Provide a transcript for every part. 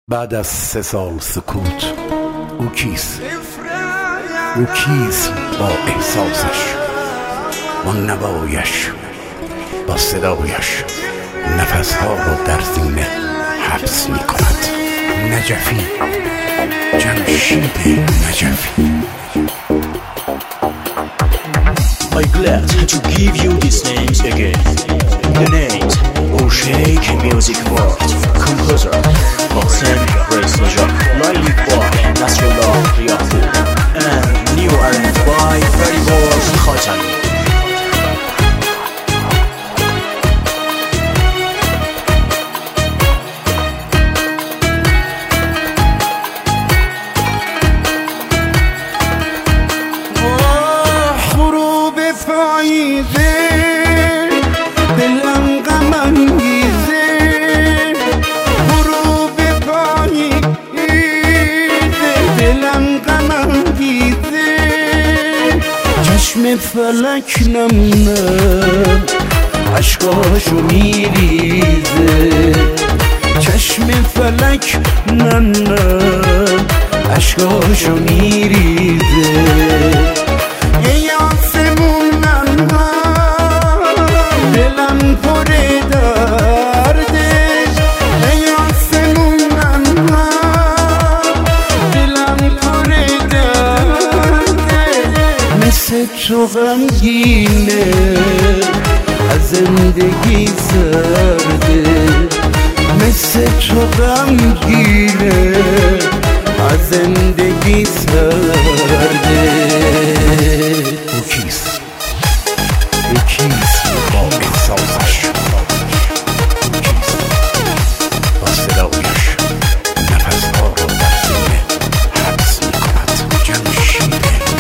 بعد از 3 سال سکوت او کیست؟ او کیست با احساسش، با نوایش، با صدایش نفسها رو در سینه حبس می کند؟ نجفی، جمشید نجفی. I'm glad to give you these names again. The names of Sheikh Music World, composer Mohsen Reza, Laili by Nasrullah Riyafur, and new arranged by Fariborz Khatami. دلم غم انگیزه، غروب پاییزه، دلم غم انگیزه، چشم فلک نم نم عشقاشو میریزه، چشم فلک نم نم عشقاشو میریزه. تو غمگینه از زندگی سرده، مثل تو غمگینه از زندگی سرده. او کیست؟ او کیست با احساسش، او کیست با صدایش نفسها رو در سینه حبس می کند؟ جمشید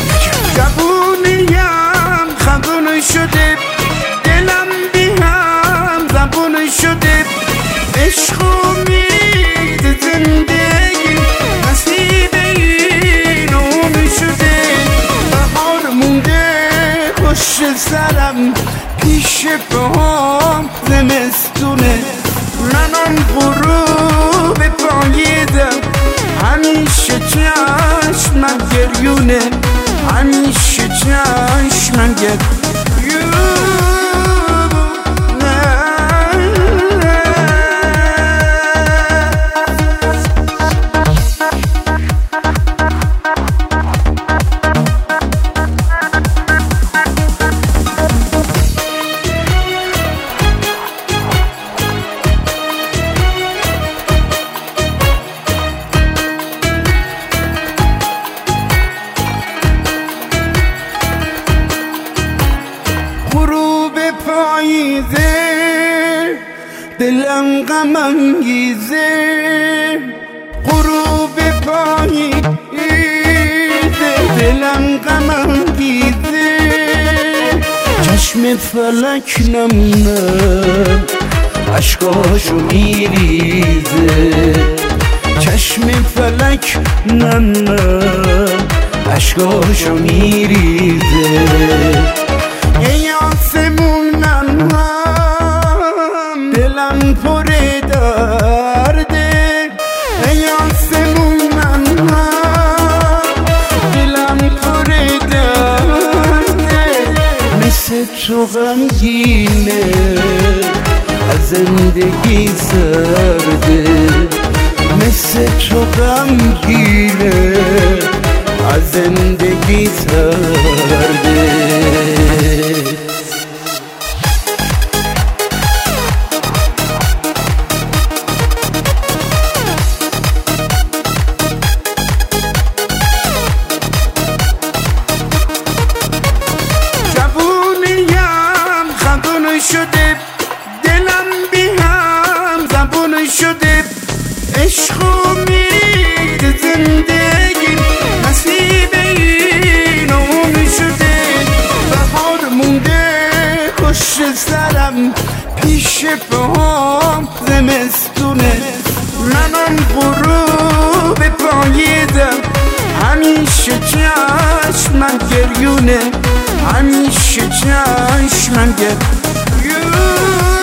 خبون شده دلم بی هم زبون شده، عشق امید زندگی نصیب این اون شده. بهار مونده پشت سرم، پیش پاهم زمستونه، منم غروب پاییدم، همیشه چشمم گریونه، همیشه چشمم گریونه. غروب پاییزه، دلم غم انگیزه، غروب پاییزه، دلم غم انگیزه، چشم فلک نم نم عشقاشو میریزه، چشم فلک نم نم عشقاشو میریزه. ای آسمونم هم دلم پر درده، ای آسمونم هم دلم پر درده، مثل تو غمگینه از زندگی سرده، مثل تو غمگینه از زندگی سرده. جوونیم خبون شده دلم بی هم زبون شده، عشق امید زندگی نصیب این اون شده. بهار مونده پشت سرم، پیش پاهم زمستونه، منم غروب پاییدم، همیشه چشمم گریونه، همیشه چشمم گریونه.